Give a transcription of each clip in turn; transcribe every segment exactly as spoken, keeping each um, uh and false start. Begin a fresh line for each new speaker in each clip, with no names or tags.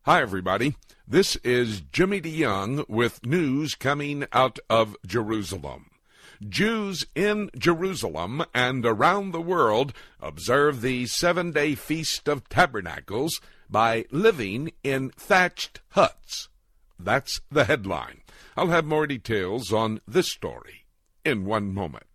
Hi, everybody. This is Jimmy DeYoung with news coming out of Jerusalem. Jews in Jerusalem and around the world observe the seven-day Feast of Tabernacles by living in thatched huts. That's the headline. I'll have more details on this story in one moment.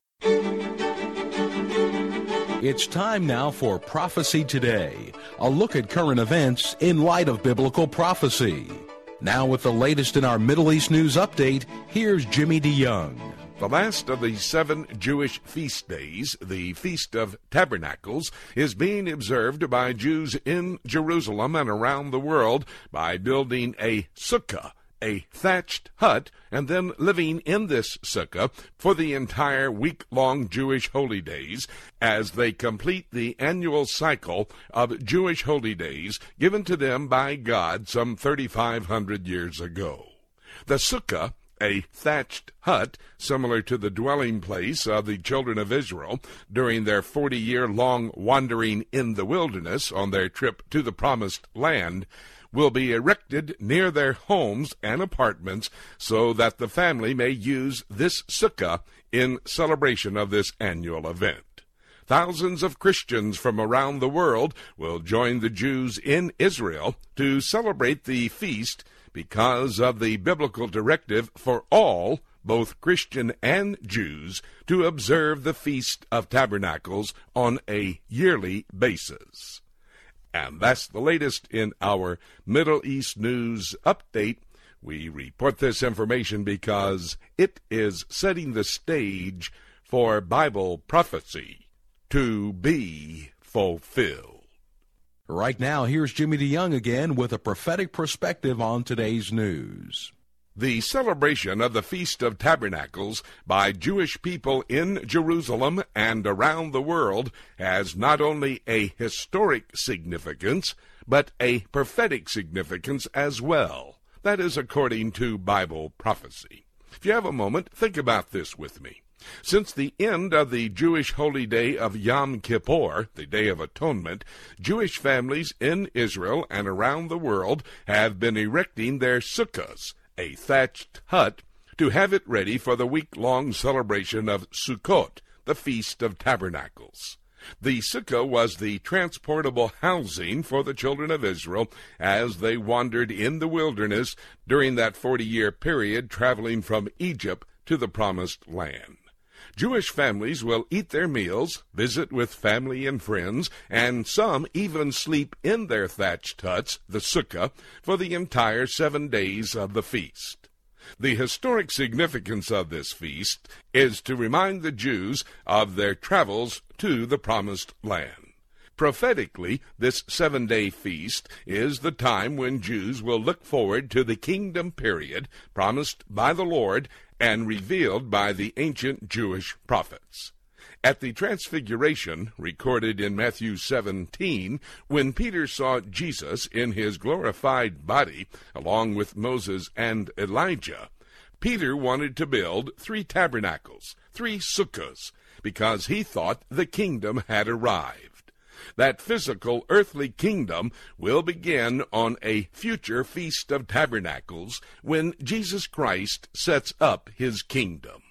It's time now for Prophecy Today, a look at current events in light of biblical prophecy. Now with the latest in our Middle East news update, here's Jimmy DeYoung.
The last of the seven Jewish feast days, the Feast of Tabernacles, is being observed by Jews in Jerusalem and around the world by building a sukkah, a thatched hut, and then living in this sukkah for the entire week-long Jewish holy days as they complete the annual cycle of Jewish holy days given to them by God some thirty-five hundred years ago. The sukkah, a thatched hut similar to the dwelling place of the children of Israel during their forty-year-long wandering in the wilderness on their trip to the Promised Land, will be erected near their homes and apartments so that the family may use this sukkah in celebration of this annual event. Thousands of Christians from around the world will join the Jews in Israel to celebrate the feast because of the biblical directive for all, both Christian and Jews, to observe the Feast of Tabernacles on a yearly basis. And that's the latest in our Middle East news update. We report this information because it is setting the stage for Bible prophecy to be fulfilled.
Right now, here's Jimmy DeYoung again with a prophetic perspective on today's news.
The celebration of the Feast of Tabernacles by Jewish people in Jerusalem and around the world has not only a historic significance, but a prophetic significance as well. That is according to Bible prophecy. If you have a moment, think about this with me. Since the end of the Jewish holy day of Yom Kippur, the Day of Atonement, Jewish families in Israel and around the world have been erecting their sukkahs, a thatched hut, to have it ready for the week-long celebration of Sukkot, the Feast of Tabernacles. The sukkah was the transportable housing for the children of Israel as they wandered in the wilderness during that forty-year period traveling from Egypt to the Promised Land. Jewish families will eat their meals, visit with family and friends, and some even sleep in their thatched huts, the sukkah, for the entire seven days of the feast. The historic significance of this feast is to remind the Jews of their travels to the Promised Land. Prophetically, this seven-day feast is the time when Jews will look forward to the kingdom period promised by the Lord and revealed by the ancient Jewish prophets. At the Transfiguration, recorded in Matthew seventeen, when Peter saw Jesus in his glorified body, along with Moses and Elijah, Peter wanted to build three tabernacles, three sukkahs, because he thought the kingdom had arrived. That physical earthly kingdom will begin on a future Feast of Tabernacles when Jesus Christ sets up his kingdom.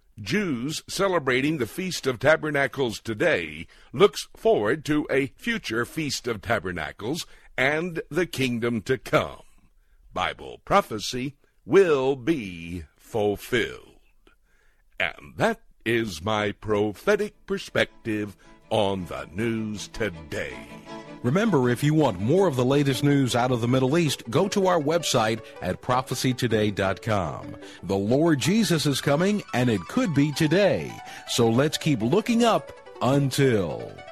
Jews celebrating the Feast of Tabernacles today looks forward to a future Feast of Tabernacles and the kingdom to come. Bible prophecy will be fulfilled. And that is my prophetic perspective on the news today.
Remember, if you want more of the latest news out of the Middle East, go to our website at prophecy today dot com. The Lord Jesus is coming, and it could be today. So let's keep looking up until...